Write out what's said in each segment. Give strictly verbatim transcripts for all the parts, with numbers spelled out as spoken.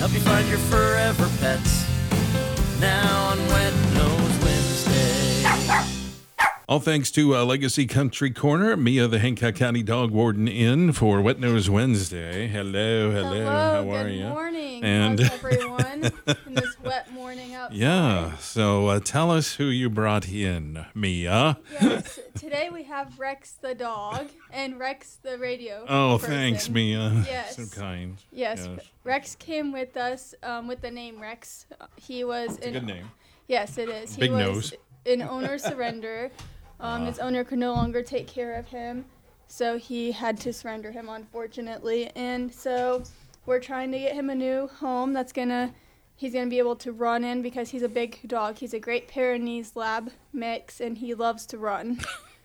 help you find your forever pets. Now on Wet Nose Wednesday. All thanks to uh, Legacy Country Corner, Mia, the Hancock County Dog Warden, in for Wet Nose Wednesday. Hello, hello, Hello, how are good you? morning. And How's everyone in this wet morning outside? Yeah, so uh, tell us who you brought in, Mia. Yes, today we have Rex the dog and Rex the radio Oh, person. thanks, Mia. Yes. So kind. Yes, Yes. Rex came with us um, with the name Rex. Uh, He was It's a an, good name. Yes, it is. He Big was nose. an owner surrender. Um, His owner could no longer take care of him, so he had to surrender him, unfortunately. And so we're trying to get him a new home that's gonna he's gonna be able to run in because he's a big dog. He's a Great Pyrenees Lab mix, and he loves to run.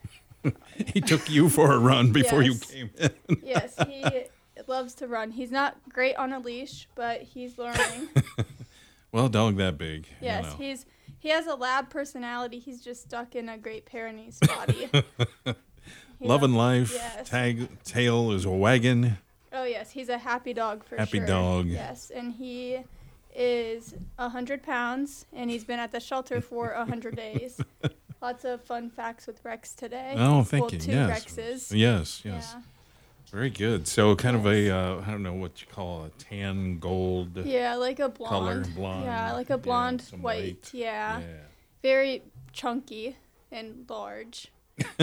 He took you for a run before Yes. you came in. Yes, he loves to run. He's not great on a leash, but he's learning. Well, dog that big. Yes, you know. he's he has a lab personality. He's just stuck in a Great Pyrenees body. He Loving loves- life. Yes. Tag tail is a wagon. Oh yes, he's a happy dog for Happy sure. dog. Yes, and he is a hundred pounds, and he's been at the shelter for a hundred days. Lots of fun facts with Rex today. Oh, thank well, you. Two Yes. Rexes. Yes, yes. Yeah. Very good. So kind of a, uh, I don't know what you call a tan gold Yeah, like a blonde. color, blonde. Yeah, like a yeah, blonde some white. Yeah. Yeah. Very chunky and large.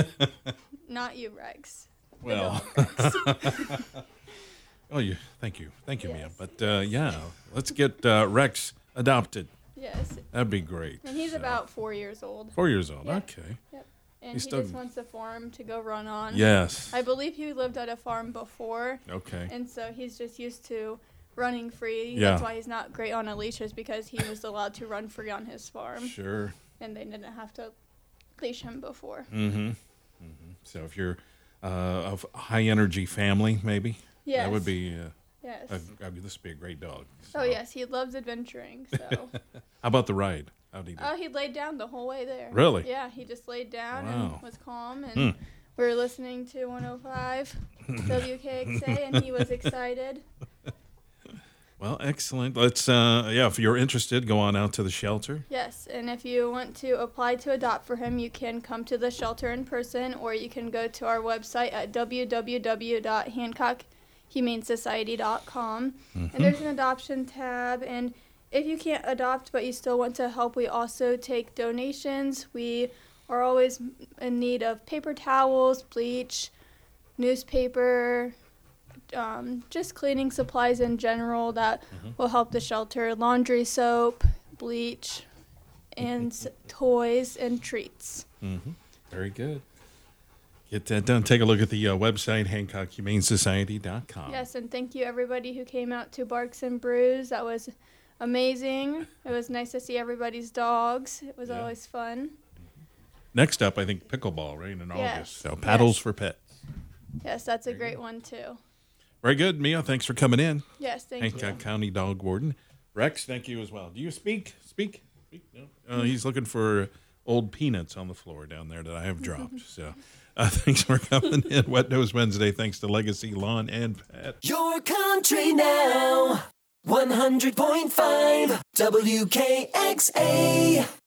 Not you, Rex. The Well, dog, Rex. oh, you. Thank you, thank you, Mia. Yes. But uh, yeah, let's get uh, Rex adopted. Yes. That'd be great. And he's So, about four years old. four years old. Yeah. Okay. And He's he still- just wants a farm to go run on. Yes. I believe he lived at a farm before, Okay. and so he's just used to running free. Yeah. That's why he's not great on a leash, is because he was allowed to run free on his farm, Sure. and they didn't have to leash him before. Mm-hmm. Mm-hmm. So if you're uh, of a high energy family, maybe Yes. that would be. Uh, Yes. a, uh, this would be a great dog. Oh, So, yes, he loves adventuring, so. How about the ride? How did he do? Oh, he laid down the whole way there. Really? Yeah, he just laid down Wow. and was calm, and Hmm. we were listening to one oh five W K X A, and he was excited. Well, excellent. Let's, uh, yeah, if you're interested, go on out to the shelter. Yes, and if you want to apply to adopt for him, you can come to the shelter in person, or you can go to our website at w w w dot hancock humane society dot com. Mm-hmm. And there's an adoption tab, and if you can't adopt but you still want to help, we also take donations. We are always in need of paper towels, bleach, newspaper, um, just cleaning supplies in general that Mm-hmm. will help the shelter, laundry soap, bleach, and s- toys and treats. Mm-hmm. Very good. Get that done. Take a look at the uh, website, hancock humane society dot com. Yes, and thank you everybody who came out to Barks and Brews. That was amazing. It was nice to see everybody's dogs. It was Yeah. always fun. Next up, I think pickleball, right, in Yes. August. So paddles Yes. for pets. Yes, that's a There you great go. one too. Very good, Mia. Thanks for coming in. Yes, thank Hancock you. County Dog Warden. Rex, thank you as well. Do you speak? Speak? Speak? No. Uh, he's looking for old peanuts on the floor down there that I have dropped. So uh, thanks for coming in. Wet Nose Wednesday, thanks to Legacy Lawn and Pet. Your country now. one hundred point five W K X A.